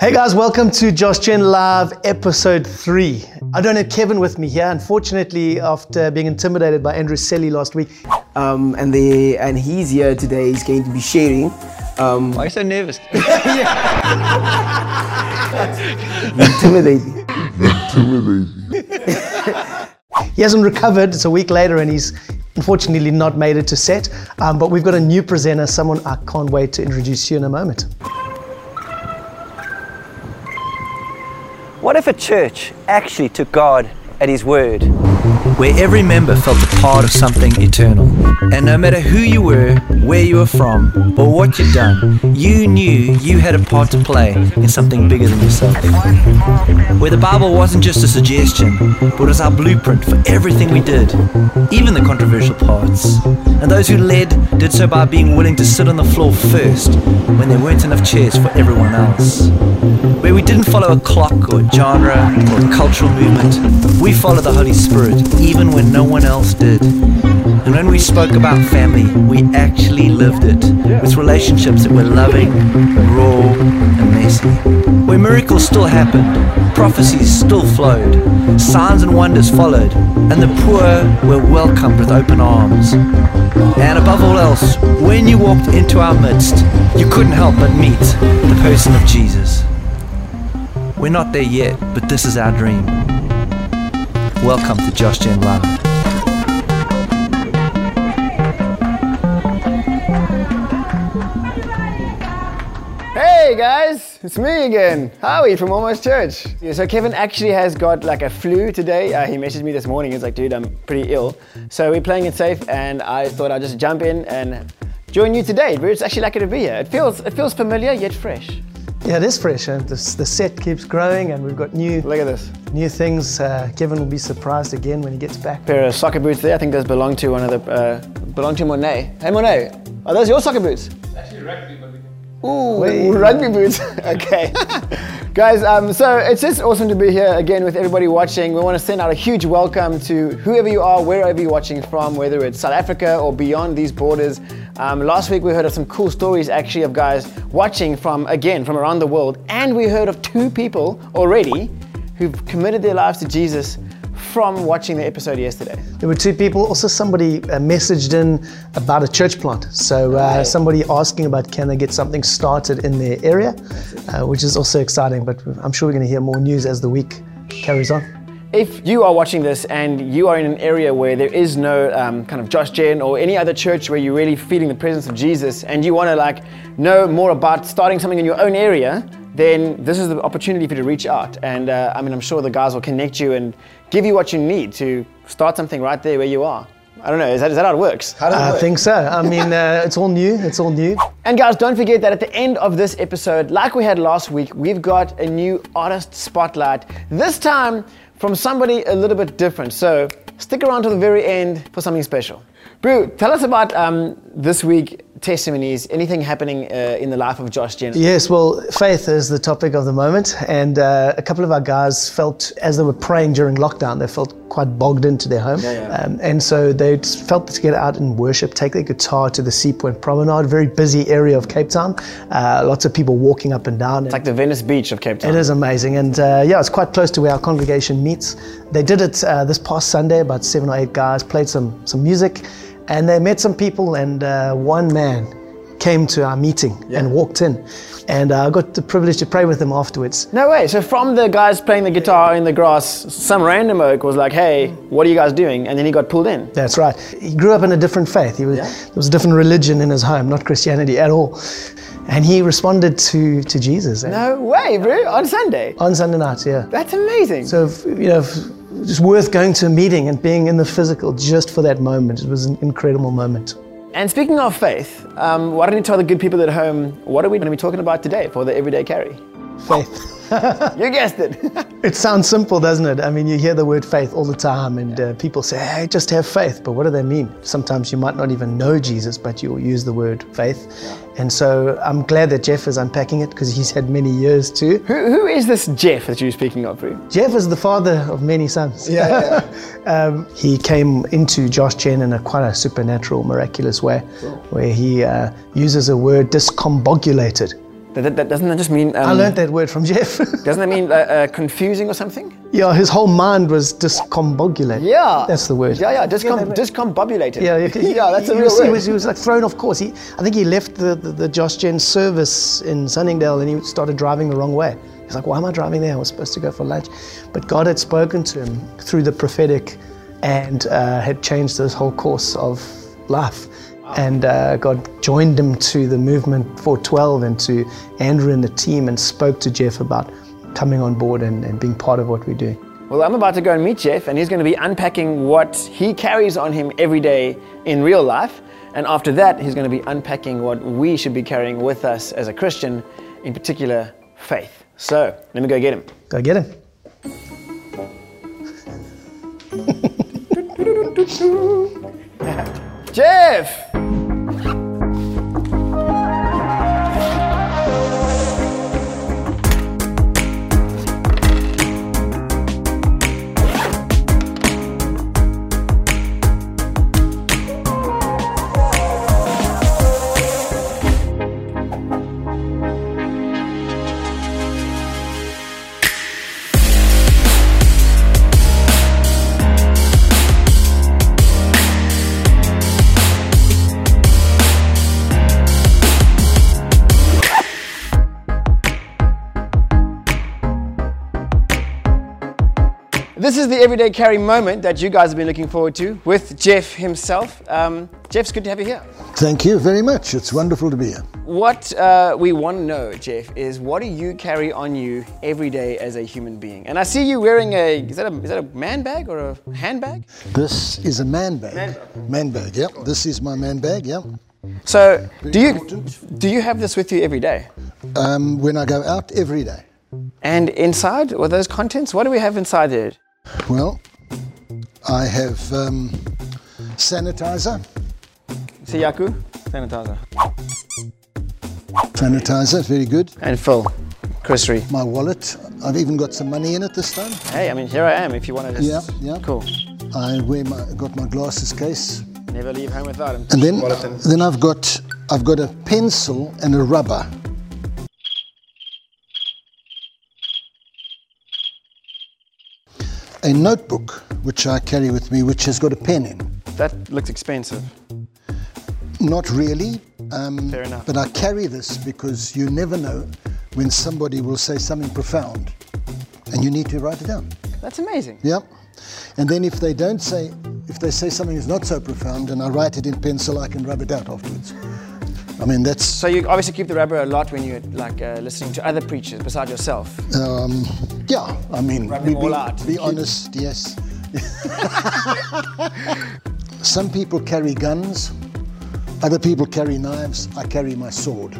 Hey guys, welcome to Josh Chen Live episode 3. I don't have Kevin with me here, unfortunately, after being intimidated by Andrew Selly last week. And he's here today. He's going to be sharing. Why are you so nervous? Intimidating. He hasn't recovered, it's a week later and he's unfortunately not made it to set. But we've got a new presenter, someone I can't wait to introduce you in a moment. What if a church actually took God at His word? Where every member felt a part of something eternal. And no matter who you were, where you were from, or what you'd done, you knew you had a part to play in something bigger than yourself. Where the Bible wasn't just a suggestion, but was our blueprint for everything we did, even the controversial parts. And those who led did so by being willing to sit on the floor first when there weren't enough chairs for everyone else. Where we didn't follow a clock or genre or cultural movement, we followed the Holy Spirit even when no one else did. And when we spoke about family, we actually lived it, with relationships that were loving, raw, and messy. Where miracles still happened, prophecies still flowed, signs and wonders followed, and the poor were welcomed with open arms. And above all else, when you walked into our midst, you couldn't help but meet the person of Jesus. We're not there yet, but this is our dream. Welcome to Josh Chen Live. Hey guys, it's me again, Howie from Almost Church. Yeah, so Kevin actually has got like a flu today. He messaged me this morning. He's like, dude, I'm pretty ill. So we're playing it safe, and I thought I'd just jump in and join you today. It's actually lucky to be here. It feels familiar yet fresh. Yeah, it is fresh. The set keeps growing and we've got Look at this. new things. Kevin will be surprised again when he gets back. Pair of soccer boots there. I think those belong to belong to Monet. Hey Monet, are those your soccer boots? Actually rugby, but we can... Ooh, rugby boots. Okay. Guys, so it's just awesome to be here again with everybody watching. We want to send out a huge welcome to whoever you are, wherever you're watching from, whether it's South Africa or beyond these borders. Last week we heard of some cool stories actually of guys watching from around the world, and we heard of 2 people already who've committed their lives to Jesus from watching the episode yesterday. There were 2 people. Also somebody messaged in about a church plant. So somebody asking about can they get something started in their area, which is also exciting, but I'm sure we're going to hear more news as the week carries on. If you are watching this and you are in an area where there is no kind of Josh Chen or any other church where you're really feeling the presence of Jesus and you want to know more about starting something in your own area, then this is the opportunity for you to reach out. And I'm sure the guys will connect you and give you what you need to start something right there where you are. I don't know, is that how it works? I think so. It's all new. And guys, don't forget that at the end of this episode, like we had last week, we've got a new artist spotlight. This time from somebody a little bit different. So stick around to the very end for something special. Brew, tell us about this week testimonies, anything happening in the life of Josh Chen. Yes, well, faith is the topic of the moment, and a couple of our guys felt, as they were praying during lockdown, they felt quite bogged into their home. And so they felt to get out and worship, take their guitar to the Sea Point Promenade, very busy area of Cape Town, lots of people walking up and down. It's like the Venice Beach of Cape Town. It is amazing, and it's quite close to where our congregation meets. They did it this past Sunday, about 7 or 8 guys, played some music, and they met some people, and one man came to our meeting and walked in, and I got the privilege to pray with him afterwards. No way. So from the guys playing the guitar in the grass, some random oak was like, hey, what are you guys doing? And then he got pulled in. That's right. He grew up in a different faith. There was a different religion in his home, not Christianity at all. And he responded to Jesus. No way, bro. On Sunday? On Sunday night, yeah. That's amazing. So, just worth going to a meeting and being in the physical just for that moment. It was an incredible moment. And speaking of faith, why don't you tell the good people at home, what are we going to be talking about today for the Everyday Carry? Faith. You guessed it. It sounds simple, doesn't it? You hear the word faith all the time, and people say, hey, just have faith. But what do they mean? Sometimes you might not even know Jesus, but you'll use the word faith. And so I'm glad that Jeff is unpacking it, because he's had many years too. Who is this Jeff that you're speaking of, Brew? Jeff is the father of many sons. He came into Josh Chen in quite a supernatural, miraculous way, where he uses a word, discombobulated. Doesn't that just mean... I learned that word from Jeff. Doesn't that mean confusing or something? Yeah, his whole mind was discombobulated. Yeah. That's the word. Yeah, discombobulated. Yeah, yeah, that's a real word. He was like thrown off course. I think he left the Josh Gen service in Sunningdale and he started driving the wrong way. He's like, why am I driving there? I was supposed to go for lunch. But God had spoken to him through the prophetic and had changed his whole course of life. Wow. And God joined him to the movement 412 and to Andrew and the team and spoke to Jeff about coming on board and being part of what we're doing. Well, I'm about to go and meet Jeff and he's going to be unpacking what he carries on him every day in real life. And after that, he's going to be unpacking what we should be carrying with us as a Christian, in particular, faith. So, let me go get him. Go get him. Jeff! This is the Everyday Carry moment that you guys have been looking forward to with Jeff himself. Jeff, it's good to have you here. Thank you very much. It's wonderful to be here. What we want to know, Jeff, is what do you carry on you every day as a human being? And I see you wearing is that a man bag or a handbag? This is a man bag. Man bag, yeah. This is my man bag, yeah. So, do you have this with you every day? When I go out, every day. And inside, what are those contents? What do we have inside there? Well, I have sanitizer. Siyaku, sanitizer. Sanitizer, very good. And Phil, Chrisry. My wallet. I've even got some money in it this time. Hey, I mean, here I am if you want to just... Yeah. Cool. I got my glasses case. Never leave home without him. And then I've got a pencil and a rubber. A notebook, which I carry with me, which has got a pen in. That looks expensive. Not really. Fair enough. But I carry this because you never know when somebody will say something profound and you need to write it down. That's amazing. Yeah. And then if they say something is not so profound and I write it in pencil, I can rub it out afterwards. I mean, that's... So you obviously keep the rubber a lot when you're listening to other preachers besides yourself. Yeah, I mean, be honest, yes. Some people carry guns, other people carry knives, I carry my sword.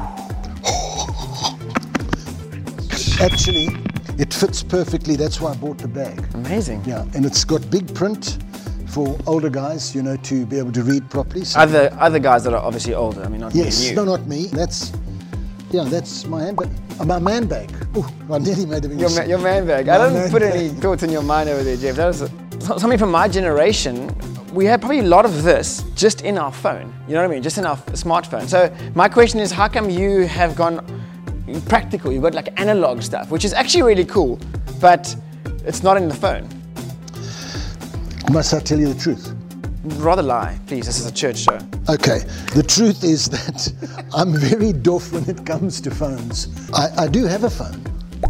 Actually, it fits perfectly, that's why I bought the bag. Amazing. Yeah, and it's got big print for older guys, you know, to be able to read properly. So other guys that are obviously older, I mean, not yes, you. No, not me. That's my handbag. My man bag. Oh, I nearly made a mistake. Your man bag. I don't put any thoughts in your mind over there, Jeff. That was something from my generation. We had probably a lot of this just in our phone. You know what I mean? Just in our smartphone. So my question is, how come you have gone practical? You've got like analog stuff, which is actually really cool, but it's not in the phone. Must I tell you the truth? Rather lie, please. This is a church show. Okay. The truth is that I'm very deaf when it comes to phones. I do have a phone.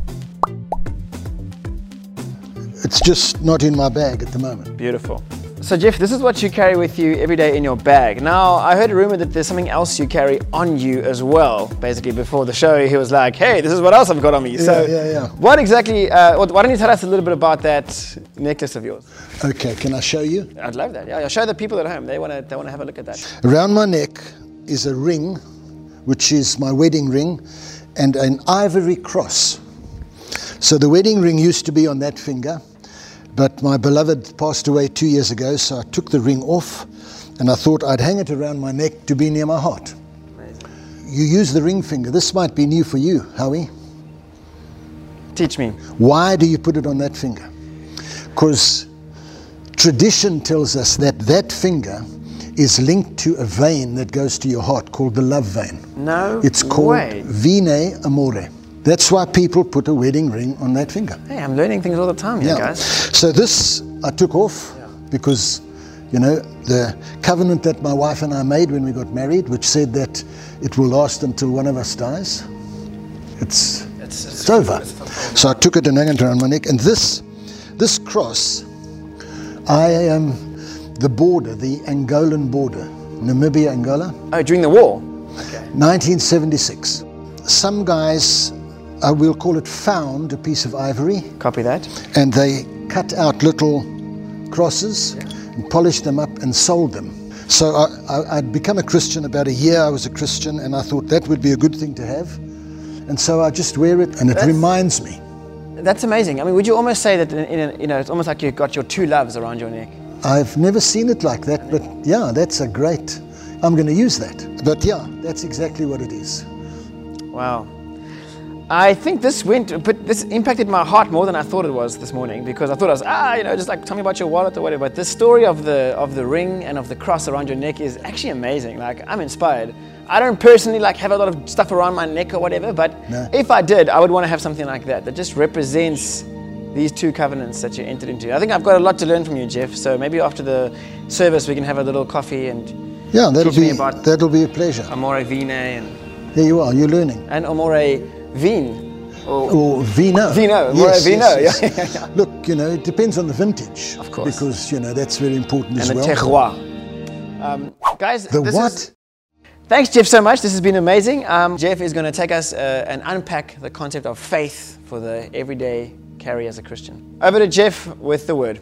It's just not in my bag at the moment. Beautiful. So Jeff, this is what you carry with you every day in your bag. Now, I heard a rumor that there's something else you carry on you as well. Basically, before the show, he was like, hey, this is what else I've got on me. Yeah. What exactly, why don't you tell us a little bit about that necklace of yours? Okay, can I show you? I'd love that. Yeah, show the people at home. They want to have a look at that. Around my neck is a ring, which is my wedding ring, and an ivory cross. So the wedding ring used to be on that finger, but my beloved passed away 2 years ago, so I took the ring off and I thought I'd hang it around my neck to be near my heart. Amazing. You use the ring finger. This might be new for you, Howie. Teach me. Why do you put it on that finger? Because tradition tells us that that finger is linked to a vein that goes to your heart called the love vein. No It's called way. Vene Amore. That's why people put a wedding ring on that finger. Hey, I'm learning things all the time here, guys. So this I took off because, you know, the covenant that my wife and I made when we got married, which said that it will last until one of us dies, it's over. So I took it and hung it around my neck. And this cross, I am the border, the Angolan border, Namibia, Angola. Oh, during the war? 1976. Some guys, we'll call it, found a piece of ivory. Copy that. And they cut out little crosses and polished them up and sold them. So I'd become a Christian. About a year I was a Christian, and I thought that would be a good thing to have. And so I just wear it, and it reminds me. That's amazing. I mean, would you almost say that it's almost like you've got your two loves around your neck? I've never seen it like that, but yeah, that's a great, I'm going to use that. But yeah, that's exactly what it is. Wow. I think this impacted my heart more than I thought it was this morning, because I thought it was, just like, tell me about your wallet or whatever. But the story of the ring and of the cross around your neck is actually amazing. Like, I'm inspired. I don't personally have a lot of stuff around my neck or whatever, but if I did, I would want to have something like that just represents these two covenants that you entered into. I think I've got a lot to learn from you, Jeff. So maybe after the service we can have a little coffee and that'll be a pleasure. Amore Vine and there you are, you're learning. And Amore Vine. Or Vino. Vino. Yes, Vino. Yes. Yeah. Look, it depends on the vintage. Of course. Because, that's very important as well. And the terroir. Guys, thanks, Jeff, so much. This has been amazing. Jeff is going to take us and unpack the concept of faith for the everyday carry as a Christian. Over to Jeff with the word.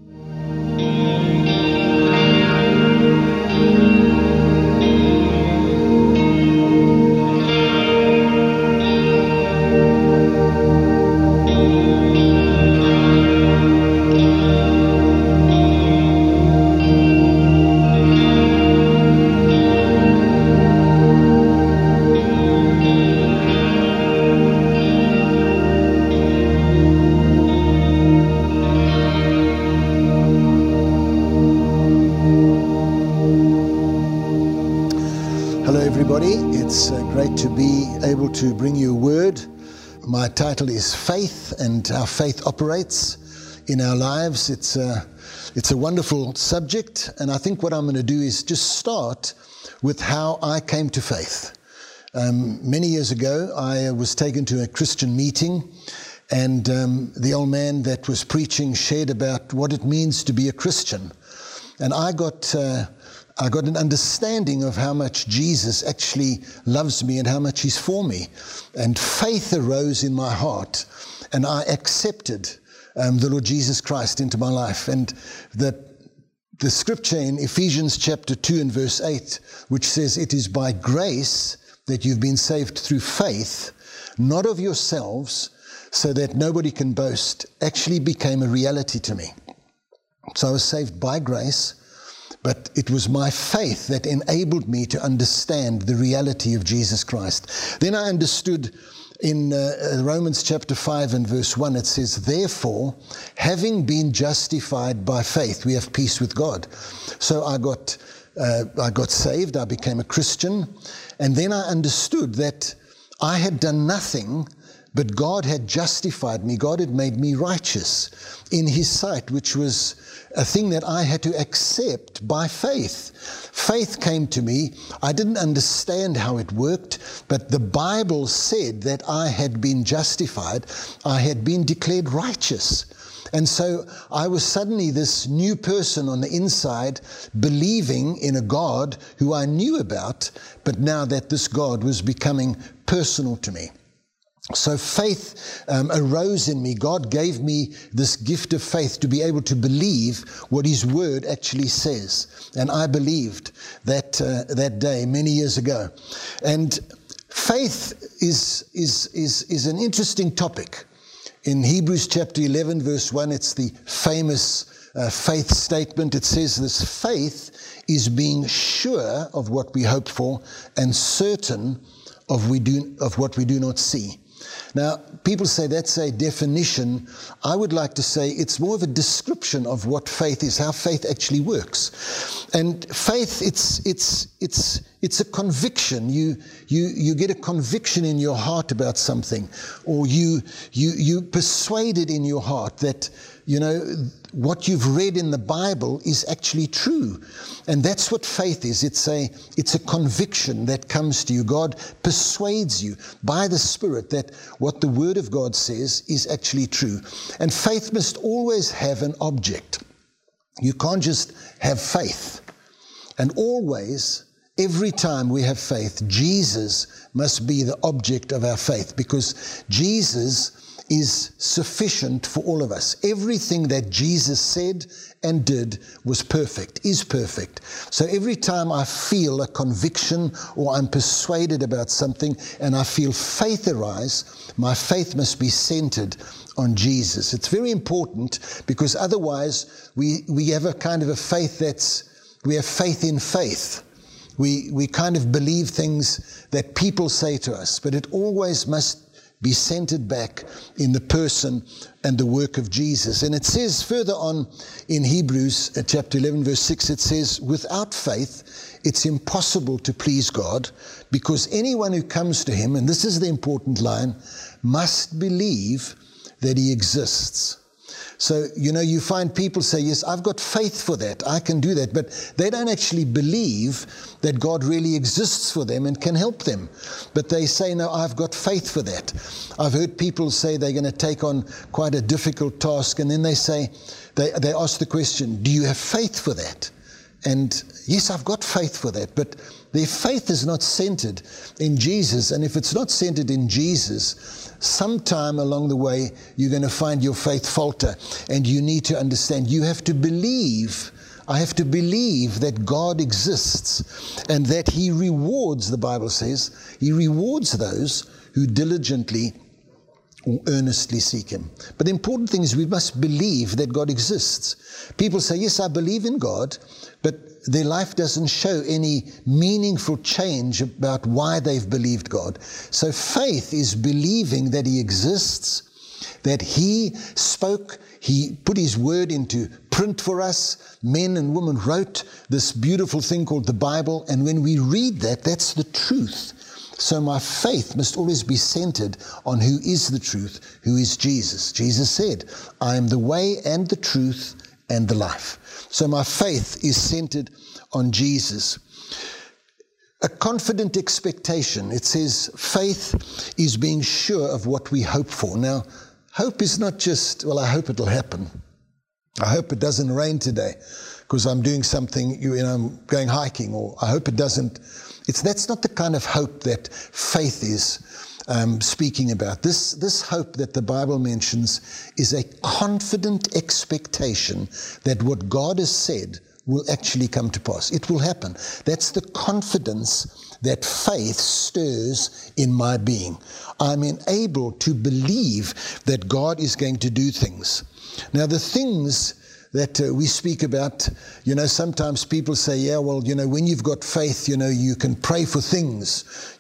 It's great to be able to bring you a word. My title is Faith and How Faith Operates in Our Lives. It's a wonderful subject, and I think what I'm going to do is just start with how I came to faith. Many years ago, I was taken to a Christian meeting, and the old man that was preaching shared about what it means to be a Christian. And I got an understanding of how much Jesus actually loves me and how much he's for me. And faith arose in my heart, and I accepted the Lord Jesus Christ into my life. And the scripture in Ephesians chapter 2 and verse 8, which says, "It is by grace that you've been saved through faith, not of yourselves, so that nobody can boast," actually became a reality to me. So I was saved by grace, but it was my faith that enabled me to understand the reality of Jesus Christ. Then I understood in Romans chapter 5 and verse 1, it says, "Therefore, having been justified by faith, we have peace with God." So I got saved, I became a Christian, and then I understood that I had done nothing, but God had justified me. God had made me righteous in his sight, which was a thing that I had to accept by faith. Faith came to me. I didn't understand how it worked, but the Bible said that I had been justified. I had been declared righteous. And so I was suddenly this new person on the inside, believing in a God who I knew about, but now that this God was becoming personal to me. So faith arose in me. God gave me this gift of faith to be able to believe what his word actually says. And I believed that day many years ago. And faith is an interesting topic. In Hebrews chapter 11 verse 1, it's the famous faith statement. It says this: "Faith is being sure of what we hope for and certain of what we do not see." Now, people say that's a definition. I would like to say it's more of a description of what faith is, how faith actually works. And faith, it's a conviction. You get a conviction in your heart about something, or you persuaded in your heart that, what you've read in the Bible is actually true. And that's what faith is. It's a conviction that comes to you. God persuades you by the Spirit that what the Word of God says is actually true. And faith must always have an object. You can't just have faith. And always, every time we have faith, Jesus must be the object of our faith, because Jesus is sufficient for all of us. Everything that Jesus said and did was perfect, is perfect. So every time I feel a conviction or I'm persuaded about something and I feel faith arise, my faith must be centered on Jesus. It's very important, because otherwise we have a kind of a faith we have faith in faith. We kind of believe things that people say to us, but it always must be centered back in the person and the work of Jesus. And it says further on in Hebrews chapter 11 verse 6, it says, without faith it's impossible to please God, because anyone who comes to him, and this is the important line, must believe that he exists. So, you find people say, yes, I've got faith for that, I can do that, but they don't actually believe that God really exists for them and can help them. But they say, no, I've got faith for that. I've heard people say they're going to take on quite a difficult task, and then they say, they ask the question, do you have faith for that? And yes, I've got faith for that, but their faith is not centered in Jesus. And if it's not centered in Jesus, sometime along the way, you're going to find your faith falter. And you need to understand, you have to believe, I have to believe that God exists and that he rewards, the Bible says, he rewards those who diligently or earnestly seek him. But the important thing is we must believe that God exists. People say, yes, I believe in God, but their life doesn't show any meaningful change about why they've believed God. So faith is believing that he exists, that he spoke, he put his word into print for us. Men and women wrote this beautiful thing called the Bible, and when we read that, that's the truth. So my faith must always be centered on who is the truth, who is Jesus. Jesus said, I am the way and the truth and the life. So my faith is centered on Jesus. A confident expectation. It says faith is being sure of what we hope for. Now, hope is not just, well, I hope it'll happen. I hope it doesn't rain today because I'm doing something, I'm going hiking, or I hope it doesn't. That's not the kind of hope that faith is speaking about. This hope that the Bible mentions is a confident expectation that what God has said will actually come to pass. It will happen. That's the confidence that faith stirs in my being. I'm enabled to believe that God is going to do things. Now, the things that we speak about, sometimes people say, yeah, well, when you've got faith, you can pray for things,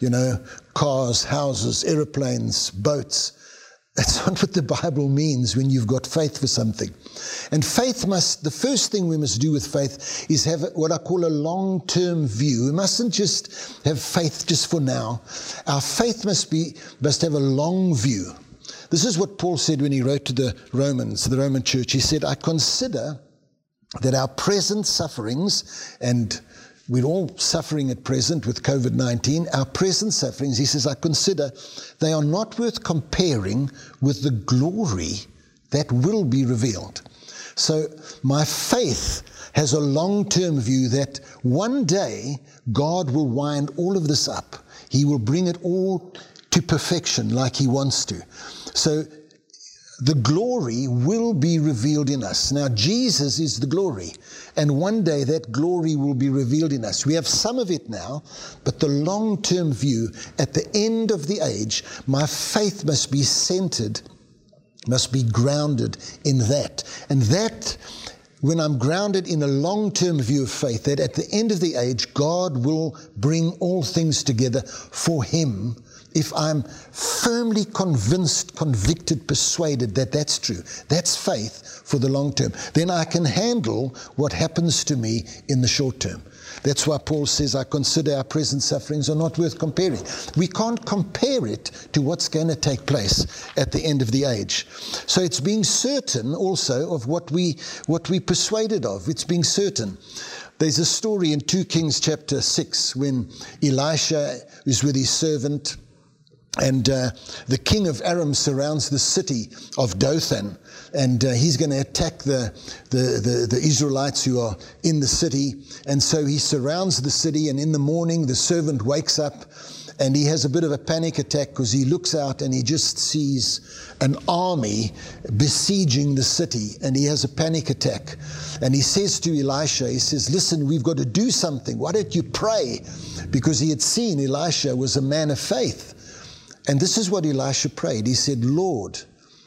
cars, houses, airplanes, boats. That's not what the Bible means when you've got faith for something. And the first thing we must do with faith is have what I call a long-term view. We mustn't just have faith just for now. Our faith must have a long view. This is what Paul said when he wrote to the Roman church. He said, I consider that our present sufferings, and we're all suffering at present with COVID-19, our present sufferings, he says, I consider they are not worth comparing with the glory that will be revealed. So my faith has a long-term view that one day God will wind all of this up. He will bring it all to perfection like he wants to. So the glory will be revealed in us. Now, Jesus is the glory, and one day that glory will be revealed in us. We have some of it now, but the long-term view, at the end of the age, my faith must be centered, must be grounded in that. And that, when I'm grounded in a long-term view of faith, that at the end of the age, God will bring all things together for him, if I'm firmly convinced, convicted, persuaded that that's true, that's faith for the long term, then I can handle what happens to me in the short term. That's why Paul says, I consider our present sufferings are not worth comparing. We can't compare it to what's going to take place at the end of the age. So it's being certain also of what we persuaded of. It's being certain. There's a story in 2 Kings chapter 6 when Elisha is with his servant, and the king of Aram surrounds the city of Dothan, and he's going to attack the Israelites who are in the city. And so he surrounds the city, and in the morning the servant wakes up and he has a bit of a panic attack because he looks out and he just sees an army besieging the city, and he has a panic attack. And he says to Elisha, he says, listen, we've got to do something. Why don't you pray? Because he had seen Elisha was a man of faith. And this is what Elisha prayed. He said, Lord,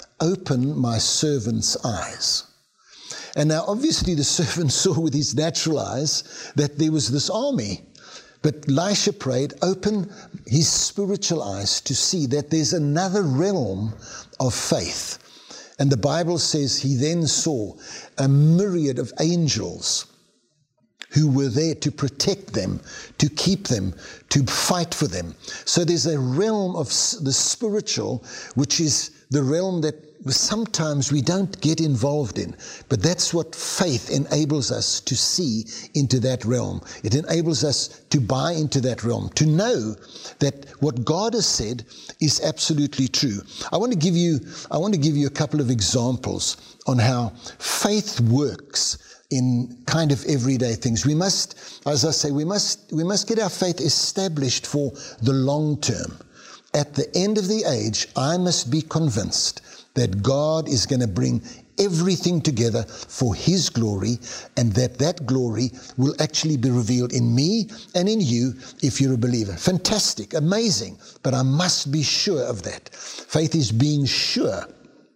open my servant's eyes. And now obviously the servant saw with his natural eyes that there was this army. But Elisha prayed, open his spiritual eyes to see that there's another realm of faith. And the Bible says he then saw a myriad of angels who were there to protect them, to keep them, to fight for them. So there's a realm of the spiritual, which is the realm that sometimes we don't get involved in. But that's what faith enables us to see into that realm. It enables us to buy into that realm, to know that what God has said is absolutely true. I want to give you a couple of examples on how faith works in kind of everyday things. We must, as I say, we must get our faith established for the long term. At the end of the age, I must be convinced that God is going to bring everything together for His glory, and that glory will actually be revealed in me and in you if you're a believer. Fantastic, amazing, but I must be sure of that. Faith is being sure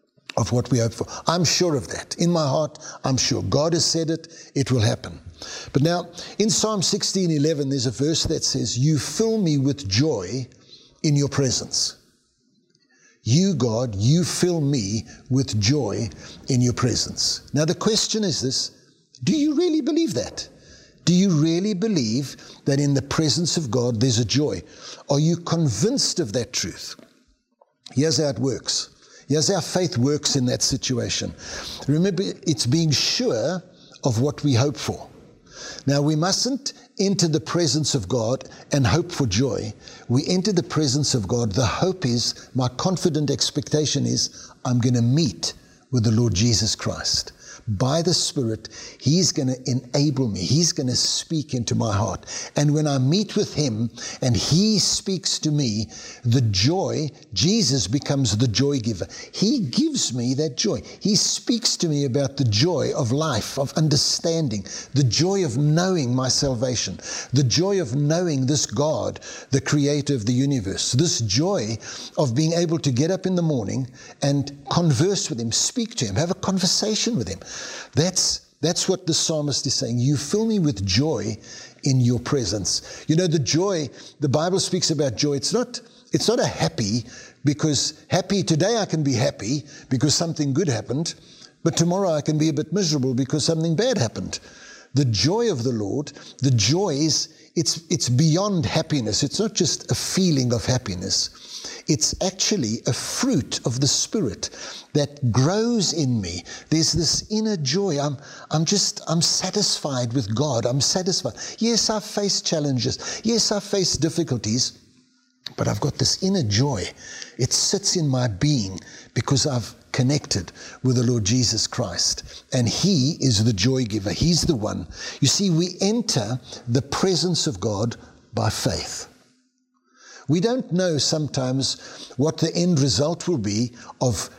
of what we hope for. I'm sure of that. In my heart, I'm sure. God has said it, it will happen. But now, in Psalm 16:11, there's a verse that says, you fill me with joy in your presence. You, God, you fill me with joy in your presence. Now, the question is this, do you really believe that? Do you really believe that in the presence of God, there's a joy? Are you convinced of that truth? Here's how it works. Here's how faith works in that situation. Remember, it's being sure of what we hope for. Now, we mustn't enter the presence of God and hope for joy. We enter the presence of God. The hope is, my confident expectation is, I'm going to meet with the Lord Jesus Christ. By the Spirit, He's going to enable me. He's going to speak into my heart. And when I meet with Him and He speaks to me, the joy, Jesus becomes the joy giver. He gives me that joy. He speaks to me about the joy of life, of understanding, the joy of knowing my salvation, the joy of knowing this God, the creator of the universe, this joy of being able to get up in the morning and converse with Him, speak to Him, have a conversation with Him. That's what the psalmist is saying. You fill me with joy in your presence. You know, the joy, the Bible speaks about joy. It's not a happy, because happy today I can be happy because something good happened, but tomorrow I can be a bit miserable because something bad happened. The joy of the Lord, the joy is, it's beyond happiness. It's not just a feeling of happiness. It's actually a fruit of the Spirit that grows in me. There's this inner joy. I'm satisfied with God. I'm satisfied. Yes, I face challenges. Yes, I face difficulties, but I've got this inner joy. It sits in my being because I've connected with the Lord Jesus Christ. And He is the joy giver. He's the one. You see, we enter the presence of God by faith. We don't know sometimes what the end result will be of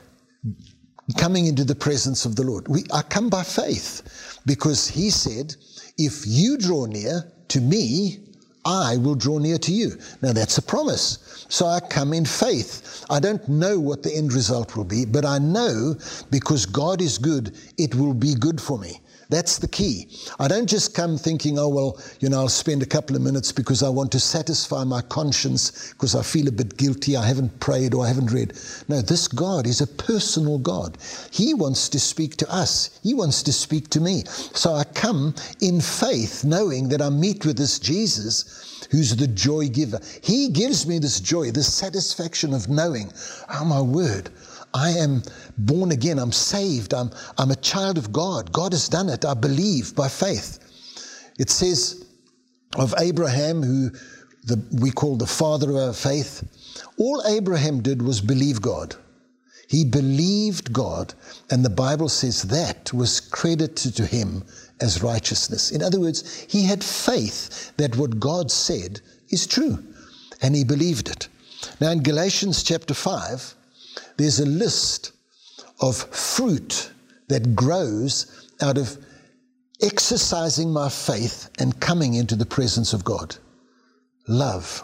coming into the presence of the Lord. I come by faith because He said, if you draw near to me, I will draw near to you. Now that's a promise. So I come in faith. I don't know what the end result will be, but I know because God is good, it will be good for me. That's the key. I don't just come thinking, oh, well, I'll spend a couple of minutes because I want to satisfy my conscience because I feel a bit guilty, I haven't prayed or I haven't read. No, this God is a personal God. He wants to speak to us. He wants to speak to me. So I come in faith, knowing that I meet with this Jesus who's the joy giver. He gives me this joy, this satisfaction of knowing, oh my word, I am born again. I'm saved. I'm a child of God. God has done it. I believe by faith. It says of Abraham, who we call the father of our faith, all Abraham did was believe God. He believed God, and the Bible says that was credited to him as righteousness. In other words, he had faith that what God said is true, and he believed it. Now in Galatians chapter 5, there's a list of fruit that grows out of exercising my faith and coming into the presence of God. Love,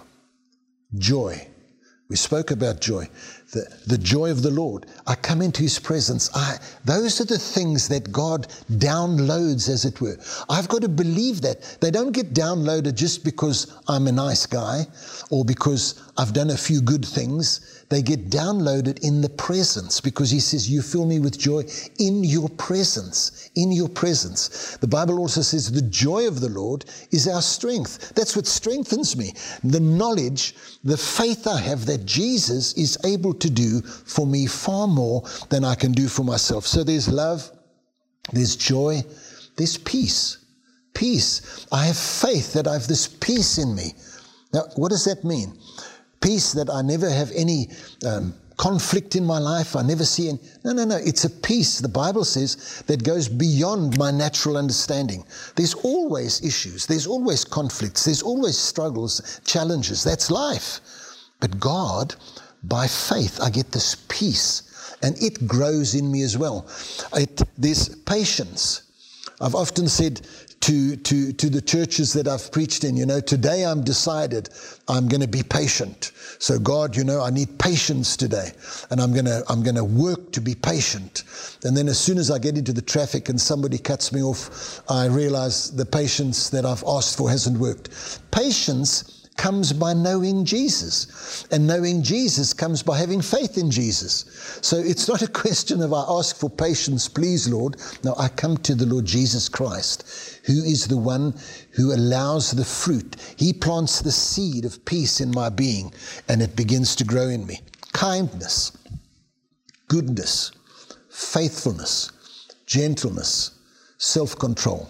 joy. We spoke about joy. The joy of the Lord. I come into His presence. Those are the things that God downloads, as it were. I've got to believe that. They don't get downloaded just because I'm a nice guy or because I've done a few good things. They get downloaded in the presence, because He says, you fill me with joy in your presence. In your presence. The Bible also says the joy of the Lord is our strength. That's what strengthens me. The knowledge, the faith I have that Jesus is able to do for me far more than I can do for myself. So there's love, there's joy, there's peace. Peace. I have faith that I have this peace in me. Now, what does that mean? Peace that I never have any conflict in my life. I never see any. No. It's a peace, the Bible says, that goes beyond my natural understanding. There's always issues. There's always conflicts. There's always struggles, challenges. That's life. But God, by faith, I get this peace, and it grows in me as well. There's patience. I've often said to the churches that I've preached in, today I'm decided I'm going to be patient. So God, I need patience today, and I'm going to work to be patient. And then as soon as I get into the traffic and somebody cuts me off, I realize the patience that I've asked for hasn't worked. Patience comes by knowing Jesus, and knowing Jesus comes by having faith in Jesus. So it's not a question of I ask for patience, please Lord. No, I come to the Lord Jesus Christ, who is the one who allows the fruit. He plants the seed of peace in my being, and it begins to grow in me. Kindness, goodness, faithfulness, gentleness, self-control.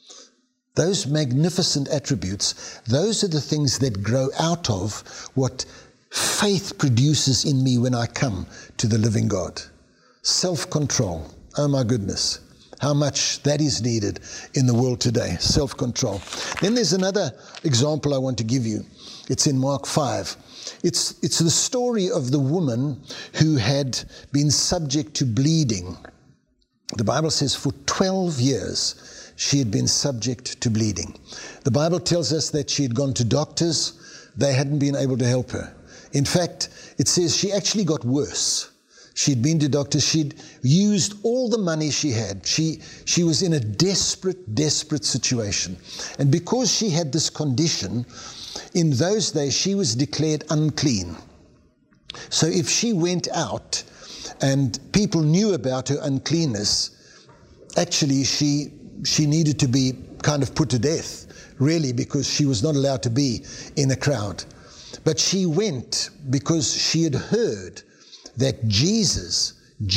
Those magnificent attributes, those are the things that grow out of what faith produces in me when I come to the living God. Self-control. Oh my goodness, how much that is needed in the world today. Self-control. Then there's another example I want to give you. It's in Mark 5. It's the story of the woman who had been subject to bleeding. The Bible says for 12 years she had been subject to bleeding. The Bible tells us that she had gone to doctors. They hadn't been able to help her. In fact, it says she actually got worse. She'd been to doctors. She'd used all the money she had. She was in a desperate situation. And because she had this condition, in those days she was declared unclean. So if she went out and people knew about her uncleanness, actually she needed to be kind of put to death, really, because she was not allowed to be in a crowd. But she went because she had heard that Jesus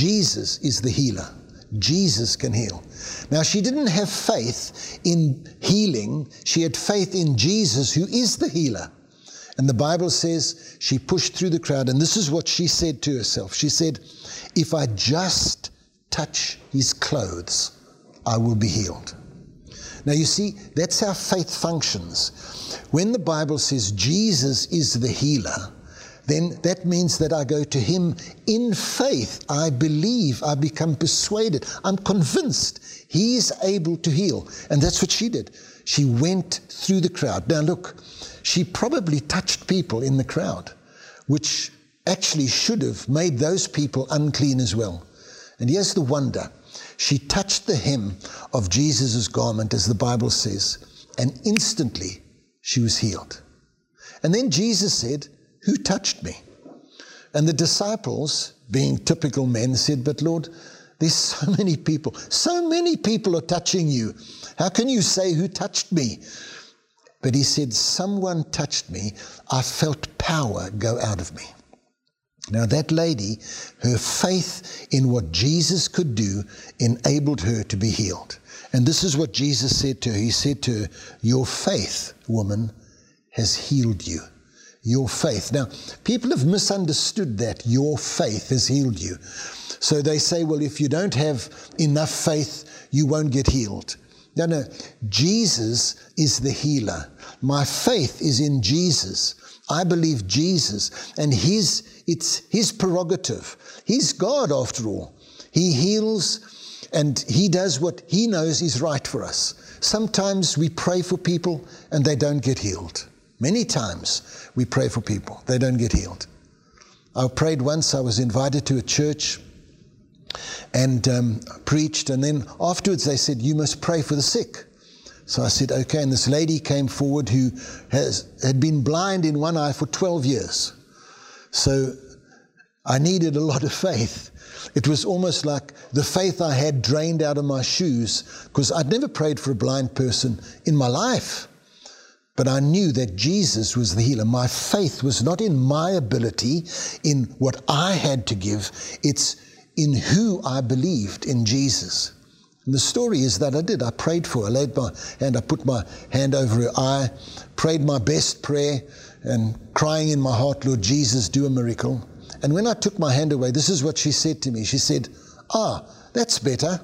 is the healer. Jesus can heal. Now, she didn't have faith in healing. She had faith in Jesus, who is the healer. And the Bible says she pushed through the crowd, and this is what she said to herself. She said, if I just touch His clothes, I will be healed. Now you see, that's how faith functions. When the Bible says Jesus is the healer, then that means that I go to Him in faith. I believe, I become persuaded, I'm convinced He is able to heal. And that's what she did. She went through the crowd. Now look, she probably touched people in the crowd, which actually should have made those people unclean as well. And here's the wonder. She touched the hem of Jesus' garment, as the Bible says, and instantly she was healed. And then Jesus said, who touched me? And the disciples, being typical men, said, but Lord, there's so many people are touching you. How can you say who touched me? But he said, someone touched me. I felt power go out of me. Now that lady, her faith in what Jesus could do enabled her to be healed. And this is what Jesus said to her. He said to her, your faith, woman, has healed you. Your faith. Now, people have misunderstood that. Your faith has healed you. So they say, well, if you don't have enough faith, you won't get healed. No. Jesus is the healer. My faith is in Jesus. I believe Jesus. And it's his prerogative. He's God after all. He heals and he does what he knows is right for us. Sometimes we pray for people and they don't get healed. Many times we pray for people, they don't get healed. I prayed once, I was invited to a church and preached, and then afterwards they said, you must pray for the sick. So I said, okay, and this lady came forward who had been blind in one eye for 12 years. So I needed a lot of faith. It was almost like the faith I had drained out of my shoes, because I'd never prayed for a blind person in my life. But I knew that Jesus was the healer. My faith was not in my ability, in what I had to give. It's in who I believed, in Jesus. And the story is that I did. I prayed for her. I laid my hand, I put my hand over her eye, prayed my best prayer, and crying in my heart, Lord Jesus, do a miracle. And when I took my hand away, this is what she said to me. She said, that's better.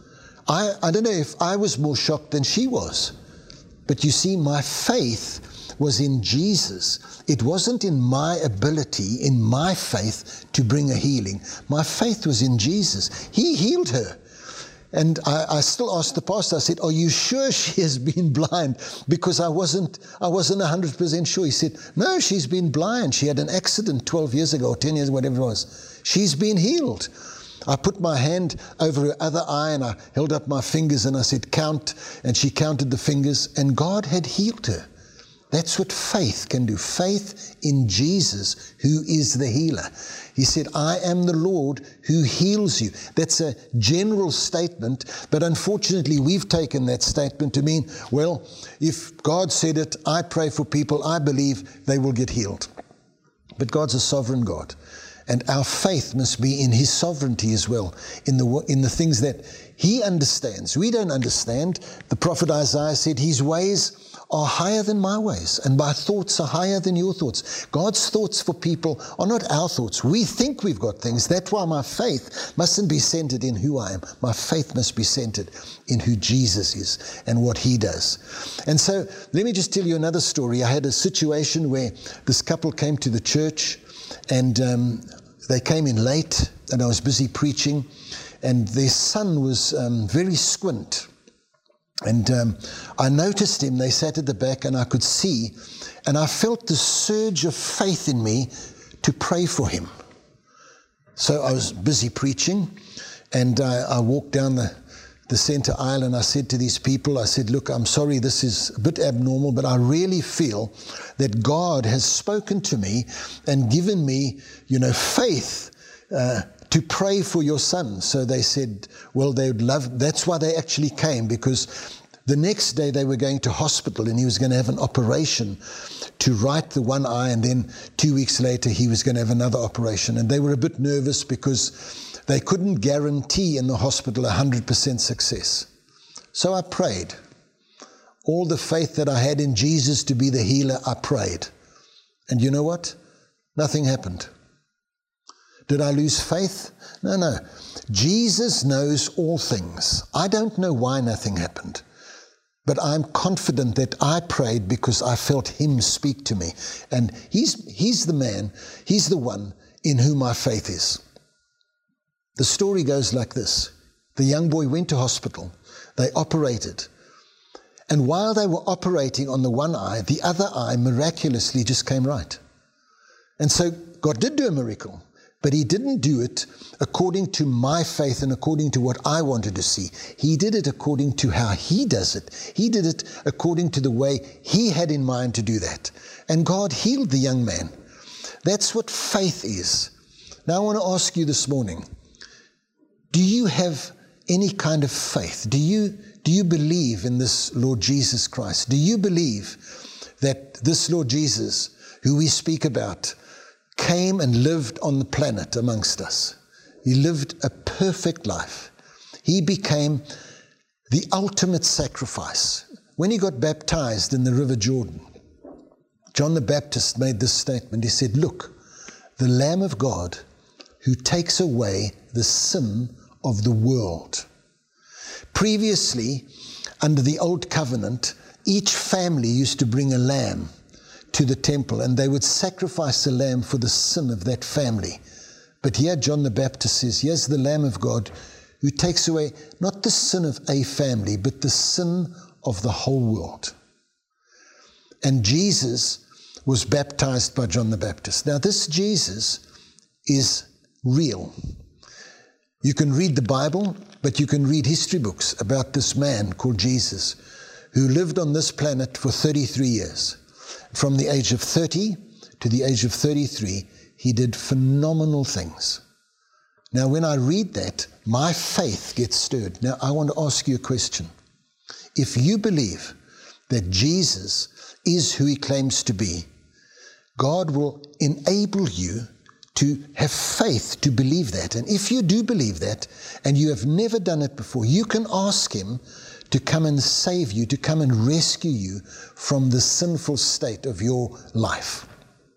I don't know if I was more shocked than she was. But you see, my faith was in Jesus. It wasn't in my ability, in my faith, to bring a healing. My faith was in Jesus. He healed her. And I still asked the pastor, I said, are you sure she has been blind? Because I wasn't 100% sure. He said, no, she's been blind. She had an accident 12 years ago, or 10 years, whatever it was. She's been healed. I put my hand over her other eye and I held up my fingers and I said, count. And she counted the fingers and God had healed her. That's what faith can do. Faith in Jesus, who is the healer. He said, I am the Lord who heals you. That's a general statement, but unfortunately we've taken that statement to mean, well, if God said it, I pray for people, I believe they will get healed. But God's a sovereign God. And our faith must be in His sovereignty as well, in the things that He understands. We don't understand. The prophet Isaiah said, His ways are higher than my ways, and my thoughts are higher than your thoughts. God's thoughts for people are not our thoughts. We think we've got things. That's why my faith mustn't be centered in who I am. My faith must be centered in who Jesus is and what He does. And so let me just tell you another story. I had a situation where this couple came to the church, and they came in late, and I was busy preaching, and their son was very squint. And I noticed him. They sat at the back, and I could see, and I felt the surge of faith in me to pray for him. So I was busy preaching, and I walked down the center aisle, and I said to these people, I said, look, I'm sorry, this is a bit abnormal, but I really feel that God has spoken to me and given me, faith to pray for your son. So they said, well, they would love, that's why they actually came, because the next day they were going to hospital and he was going to have an operation to right the one eye, and then 2 weeks later he was going to have another operation. And they were a bit nervous because they couldn't guarantee in the hospital 100% success. So I prayed. All the faith that I had in Jesus to be the healer, I prayed. And you know what? Nothing happened. Did I lose faith? No. Jesus knows all things. I don't know why nothing happened. But I'm confident that I prayed because I felt Him speak to me. And He's the man, He's the one in whom my faith is. The story goes like this. The young boy went to hospital. They operated. And while they were operating on the one eye, the other eye miraculously just came right. And so God did do a miracle. But he didn't do it according to my faith and according to what I wanted to see. He did it according to how he does it. He did it according to the way he had in mind to do that. And God healed the young man. That's what faith is. Now I want to ask you this morning, do you have any kind of faith? Do you believe in this Lord Jesus Christ? Do you believe that this Lord Jesus, who we speak about, came and lived on the planet amongst us? He lived a perfect life. He became the ultimate sacrifice. When he got baptized in the River Jordan, John the Baptist made this statement. He said, "Look, the Lamb of God who takes away the sin of the world." Previously, under the Old Covenant, each family used to bring a lamb to the temple, and they would sacrifice a lamb for the sin of that family. But here John the Baptist says, here's the Lamb of God who takes away not the sin of a family, but the sin of the whole world. And Jesus was baptized by John the Baptist. Now this Jesus is real. You can read the Bible, but you can read history books about this man called Jesus, who lived on this planet for 33 years. From the age of 30 to the age of 33, he did phenomenal things. Now, when I read that, my faith gets stirred. Now, I want to ask you a question. If you believe that Jesus is who he claims to be, God will enable you to have faith to believe that. And if you do believe that, and you have never done it before, you can ask him to come and save you, to come and rescue you from the sinful state of your life.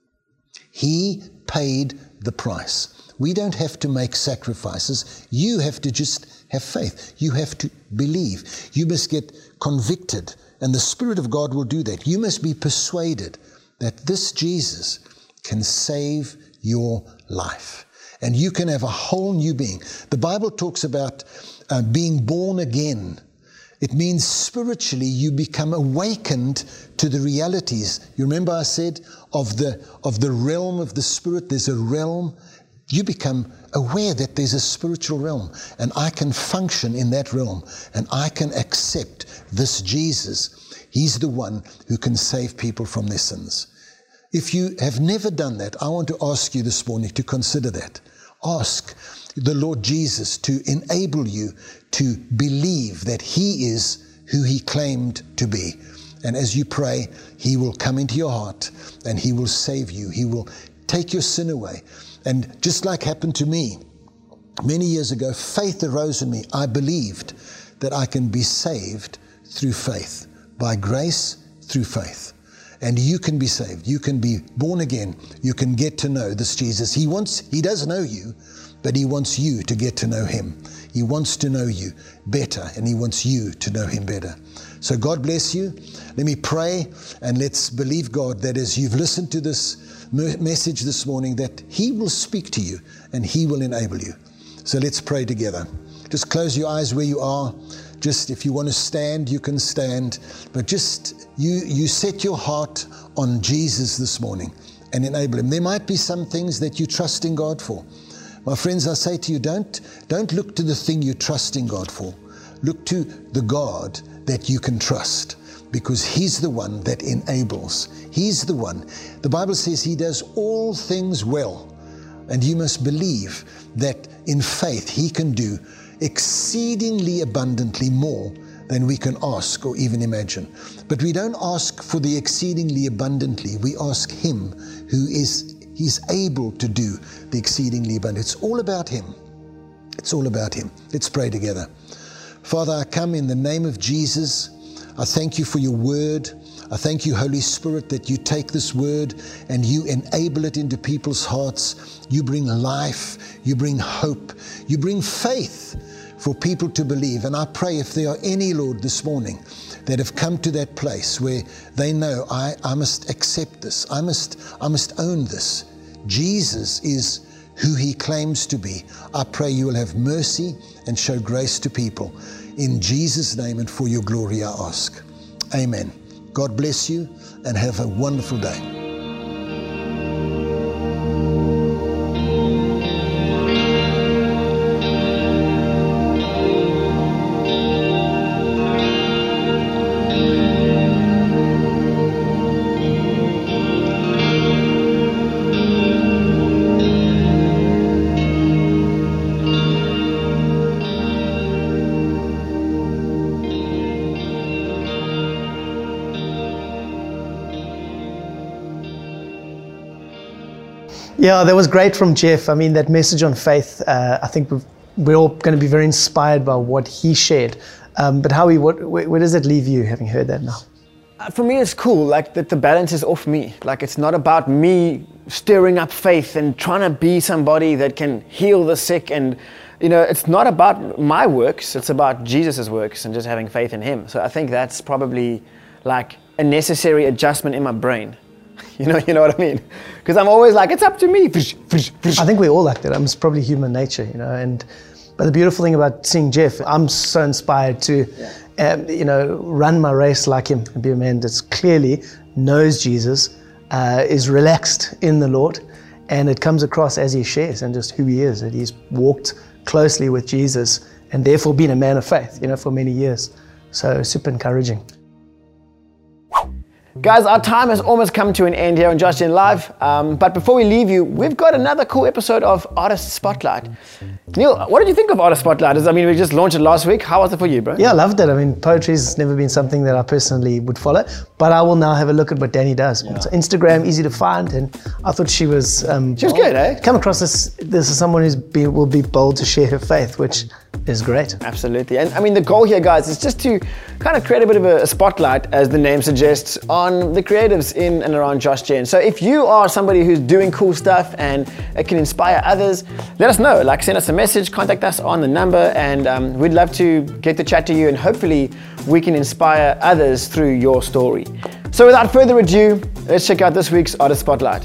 He paid the price. We don't have to make sacrifices. You have to just have faith. You have to believe. You must get convicted, and the Spirit of God will do that. You must be persuaded that this Jesus can save your life. And you can have a whole new being. The Bible talks about being born again. It means spiritually you become awakened to the realities. You remember I said of the realm of the Spirit, there's a realm. You become aware that there's a spiritual realm, and I can function in that realm, and I can accept this Jesus. He's the one who can save people from their sins. If you have never done that, I want to ask you this morning to consider that. Ask the Lord Jesus to enable you to believe that he is who he claimed to be. And as you pray, he will come into your heart and he will save you. He will take your sin away. And just like happened to me many years ago, faith arose in me. I believed that I can be saved through faith, by grace through faith. And you can be saved. You can be born again. You can get to know this Jesus. He does know you, but he wants you to get to know him. He wants to know you better, and he wants you to know him better. So God bless you. Let me pray, and let's believe God that as you've listened to this message this morning, that he will speak to you and he will enable you. So let's pray together. Just close your eyes where you are. Just if you want to stand, you can stand. But just you set your heart on Jesus this morning and enable him. There might be some things that you trust in God for. My friends, I say to you, don't look to the thing you trust in God for. Look to the God that you can trust, because he's the one that enables. He's the one. The Bible says he does all things well. And you must believe that in faith he can do exceedingly abundantly more than we can ask or even imagine. But we don't ask for the exceedingly abundantly. We ask him he's able to do the exceedingly abundant. It's all about him. It's all about him. Let's pray together. Father, I come in the name of Jesus. I thank you for your word. I thank you, Holy Spirit, that you take this word and you enable it into people's hearts. You bring life. You bring hope. You bring faith for people to believe. And I pray if there are any, Lord, this morning that have come to that place where they know I must accept this. I must own this. Jesus is who he claims to be. I pray you will have mercy and show grace to people. In Jesus' name and for your glory I ask. Amen. God bless you and have a wonderful day. Yeah, that was great from Jeff. I mean, that message on faith, I think we're all going to be very inspired by what he shared. But Howie, where does it leave you, having heard that now? For me, it's cool, like that the balance is off me. Like it's not about me stirring up faith and trying to be somebody that can heal the sick. And, you know, it's not about my works, it's about Jesus' works and just having faith in him. So I think that's probably like a necessary adjustment in my brain. You know what I mean? Because I'm always like, it's up to me. I think we're all like that. It's probably human nature, you know. But the beautiful thing about seeing Jeff, I'm so inspired to, run my race like him and be a man that clearly knows Jesus, is relaxed in the Lord, and it comes across as he shares and just who he is, that he's walked closely with Jesus and therefore been a man of faith, you know, for many years. So super encouraging. Guys, our time has almost come to an end here on Josh Gen Live. But before we leave you, we've got another cool episode of Artist Spotlight. Neil, what did you think of Artist Spotlight? I mean, we just launched it last week. How was it for you, bro? Yeah, I loved it. I mean, poetry's never been something that I personally would follow, but I will now have a look at what Danny does. Yeah. So Instagram, easy to find, and I thought she was good, eh? Come across this is someone will be bold to share her faith, which is great. Absolutely. And I mean, the goal here, guys, is just to kind of create a bit of a spotlight, as the name suggests, on the creatives in and around Josh Gen. So if you are somebody who's doing cool stuff and it can inspire others, let us know. Like, send us a message, contact us on the number, and we'd love to get to chat to you, and hopefully we can inspire others through your story. So without further ado, let's check out this week's Artist Spotlight.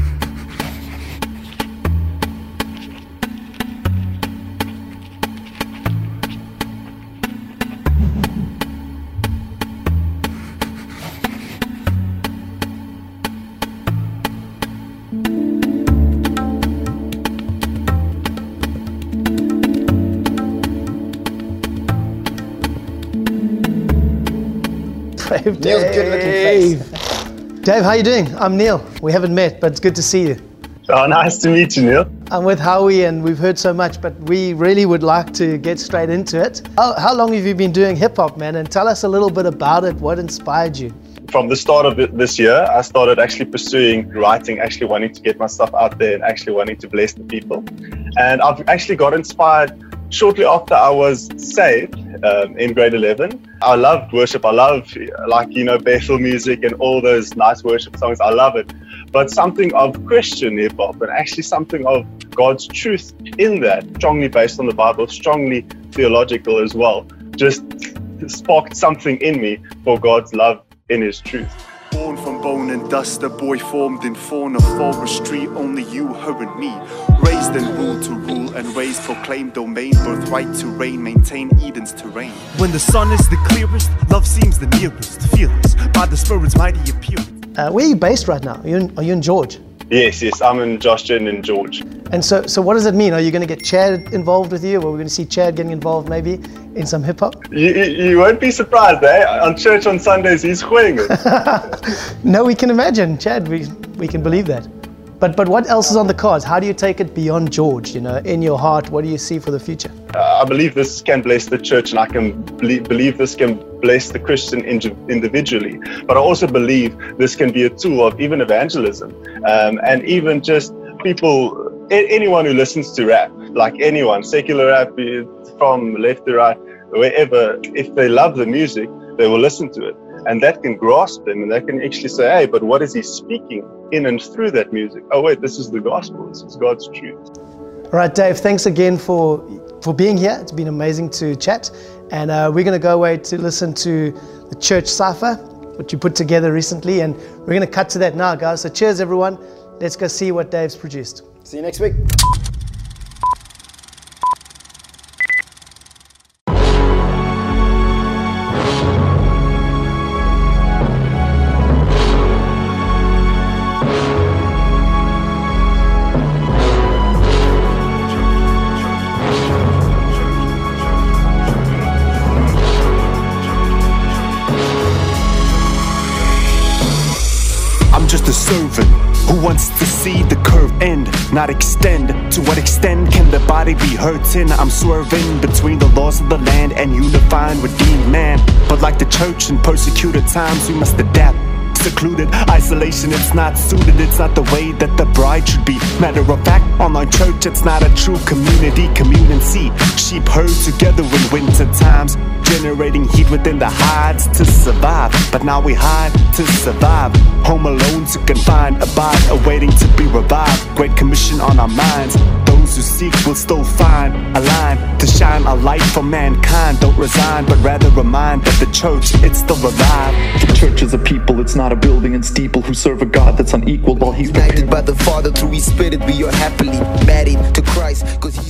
Dave. Neil's good looking face. Dave, how you doing? I'm Neil. We haven't met, but it's good to see you. Oh, nice to meet you, Neil. I'm with Howie, and we've heard so much, but we really would like to get straight into it. How long have you been doing hip-hop, man? And tell us a little bit about it. What inspired you? From the start of this year, I started actually pursuing writing, actually wanting to get my stuff out there and actually wanting to bless the people. And I've actually got inspired shortly after I was saved in grade 11. I loved worship. I love, Bethel music and all those nice worship songs. I love it. But something of Christian hip-hop and actually something of God's truth in that, strongly based on the Bible, strongly theological as well, just sparked something in me for God's love in his truth. Born from bone and dust, a boy formed in fauna forest street, only you, her and me. Raised and ruled to rule and raised, proclaim domain, birthright to reign, maintain Eden's terrain. When the sun is the clearest, love seems the nearest, fearless by the Spirit's mighty appearance. Where are you based right now? Are you in George? Yes, I'm in Josh Gen in George. And so what does it mean? Are you going to get Chad involved with you? Or are we going to see Chad getting involved maybe in some hip-hop? You won't be surprised, eh? On church on Sundays, he's swinging. No, we can imagine. Chad, we can believe that. But what else is on the cards? How do you take it beyond George? In your heart, what do you see for the future? I believe this can bless the church, and I can believe this can bless the Christian individually. But I also believe this can be a tool of even evangelism, and even just people, anyone who listens to rap, like anyone, secular rap, from left to right, wherever, if they love the music, they will listen to it. And that can grasp them, and they can actually say, hey, but what is he speaking in and through that music? Oh, wait, this is the gospel. This is God's truth. All right, Dave, thanks again for being here. It's been amazing to chat. And we're going to go away to listen to the Church Cypher, which you put together recently. And we're going to cut to that now, guys. So cheers, everyone. Let's go see what Dave's produced. See you next week. Just a servant who wants to see the curve end, not extend. To what extent can the body be hurting? I'm swerving between the laws of the land and unifying redeemed man. But like the church in persecuted times, we must adapt secluded. Isolation, it's not suited, it's not the way that the bride should be. Matter of fact, online church, it's not a true community. Commune and see sheep herd together in winter times, generating heat within the hides to survive. But now we hide to survive, home alone to confine, abide, awaiting to be revived. Great commission on our minds, those who seek will still find a line to shine a light for mankind. Don't resign, but rather remind that the church, it's still alive. The church is a people, it's not a building and steeple, who serve a God that's unequal while he's united by the Father through his Spirit. We are happily married to Christ, 'cause he